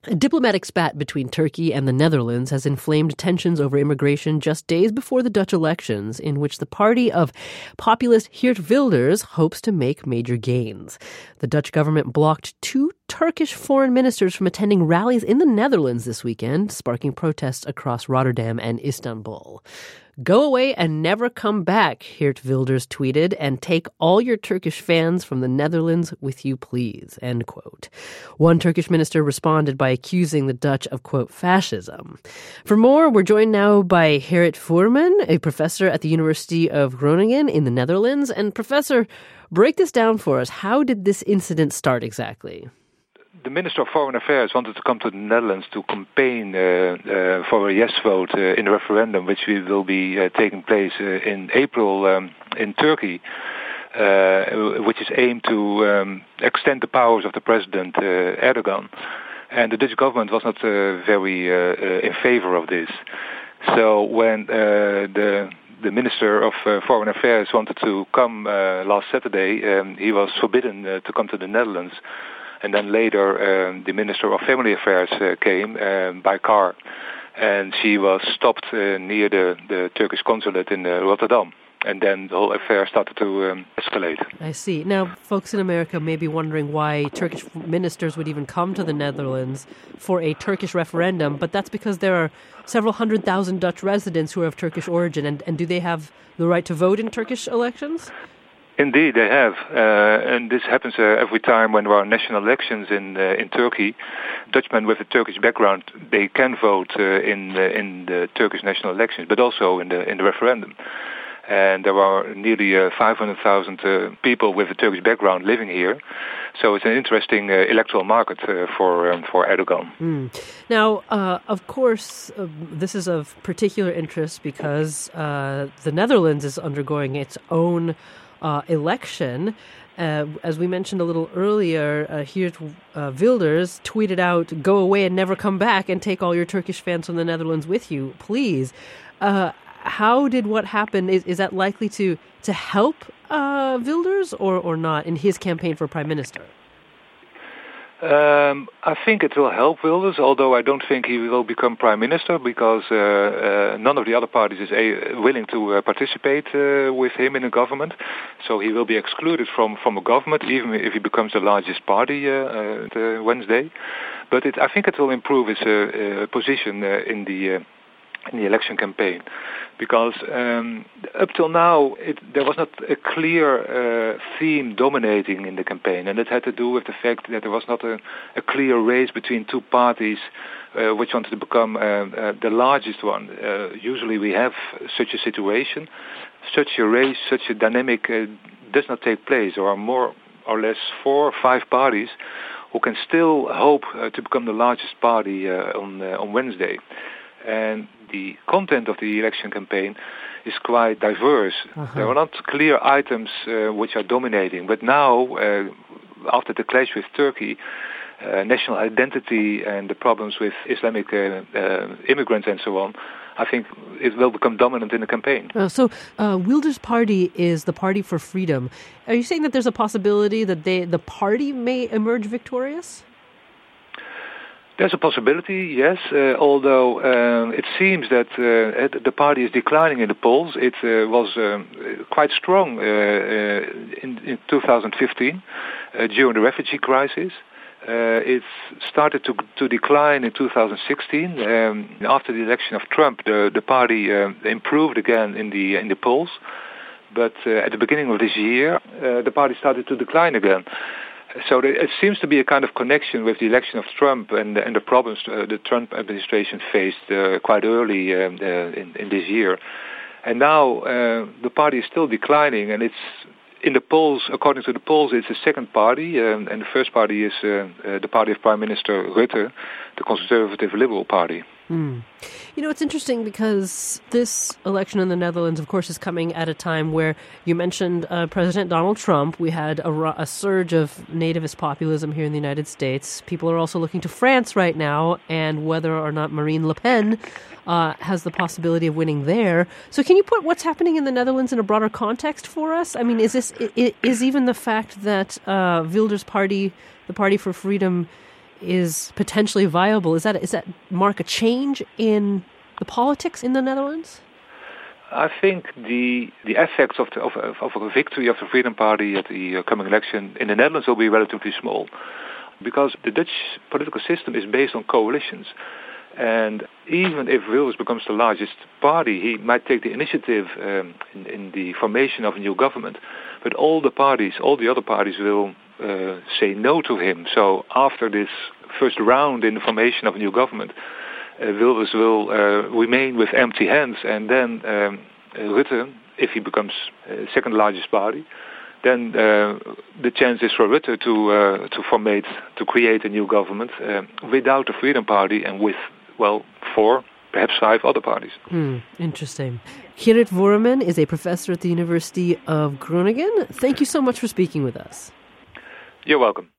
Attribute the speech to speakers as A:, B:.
A: A diplomatic spat between Turkey and the Netherlands has inflamed tensions over immigration just days before the Dutch elections, in which the party of populist Geert Wilders hopes to make major gains. The Dutch government blocked 2 Turkish foreign ministers from attending rallies in the Netherlands this weekend, sparking protests across Rotterdam and Istanbul. "Go away and never come back," Geert Wilders tweeted, "and take all your Turkish fans from the Netherlands with you, please," end quote. One Turkish minister responded by accusing the Dutch of, quote, fascism. For more, we're joined now by Gerrit Voorman, a professor at the University of Groningen in the Netherlands. And Professor, break this down for us. How did this incident start exactly?
B: The Minister of Foreign Affairs wanted to come to the Netherlands to campaign for a yes vote in the referendum, which will be taking place in April in Turkey, which is aimed to extend the powers of the President Erdogan. And the Dutch government was not very in favor of this. So when the Minister of Foreign Affairs wanted to come last Saturday, he was forbidden to come to the Netherlands. And then later, the Minister of Family Affairs came by car, and she was stopped near the Turkish consulate in Rotterdam. And then the whole affair started to escalate.
A: I see. Now, folks in America may be wondering why Turkish ministers would even come to the Netherlands for a Turkish referendum, but that's because there are several 100,000 Dutch residents who are of Turkish origin, and do they have the right to vote in Turkish elections?
B: Indeed, they have, and this happens every time when there are national elections in Turkey. Dutchmen with a Turkish background, they can vote in the Turkish national elections, but also in the referendum. And there are nearly 500,000 people with a Turkish background living here, so it's an interesting electoral market for Erdogan.
A: Now, of course, this is of particular interest because the Netherlands is undergoing its own election. As we mentioned a little earlier, Geert Wilders tweeted out, "Go away and never come back, and take all your Turkish fans from the Netherlands with you, please." How did what happen? Is that likely to help Wilders or not in his campaign for prime minister?
B: I think it will help Wilders, although I don't think he will become prime minister because none of the other parties is willing to participate with him in a government. So he will be excluded from a government, even if he becomes the largest party Wednesday. But I think it will improve his position in the election campaign, because up till now there was not a clear theme dominating in the campaign, and it had to do with the fact that there was not a clear race between 2 parties which wanted to become the largest one. Usually we have such a situation, such a race, such a dynamic does not take place. There are more or less 4 or 5 parties who can still hope to become the largest party on Wednesday. And the content of the election campaign is quite diverse. There are not clear items which are dominating. But now, after the clash with Turkey, national identity and the problems with Islamic immigrants and so on, I think it will become dominant in the campaign.
A: So Wilders' party is the Party for Freedom. Are you saying that there's a possibility that the party may emerge victorious?
B: There's a possibility, yes, although it seems that the party is declining in the polls. It was quite strong in 2015 during the refugee crisis. It started to decline in 2016. After the election of Trump, the party improved again in the polls. But at the beginning of this year, the party started to decline again. So it seems to be a kind of connection with the election of Trump and the problems the Trump administration faced quite early in this year. And now the party is still declining, and it's in the polls, according to the polls, it's the second party, and the first party is the party of Prime Minister Rutte, the Conservative Liberal Party.
A: You know, it's interesting because this election in the Netherlands, of course, is coming at a time where you mentioned President Donald Trump. We had a surge of nativist populism here in the United States. People are also looking to France right now and whether or not Marine Le Pen has the possibility of winning there. So can you put what's happening in the Netherlands in a broader context for us? I mean, is even the fact that Wilders' party, the Party for Freedom, is potentially viable, is that mark a change in the politics in the Netherlands?
B: I think the effects of a victory of the Freedom Party at the coming election in the Netherlands will be relatively small, because the Dutch political system is based on coalitions. And even if Wilders becomes the largest party, he might take the initiative in the formation of a new government. But all the other parties will say no to him. So after this first round in the formation of a new government, Wilders will remain with empty hands. And then Rutte, if he becomes second largest party, then the chance is for Rutte to create a new government without the Freedom Party and with 4, perhaps 5 other parties.
A: Interesting. Gerrit Worreman is a professor at the University of Groningen. Thank you so much for speaking with us.
B: You're welcome.